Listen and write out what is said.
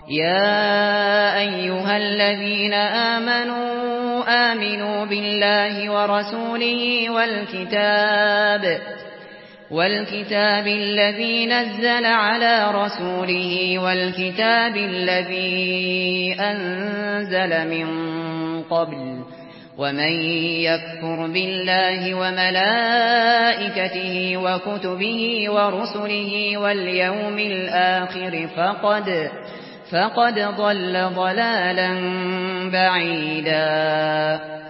يا أيها الذين آمنوا بالله ورسوله والكتاب الذي نزل على رسوله والكتاب الذي أنزل من قبل ومن يكفر بالله وملائكته وكتبه ورسله واليوم الآخر فقد ضل ضلالا بعيدا.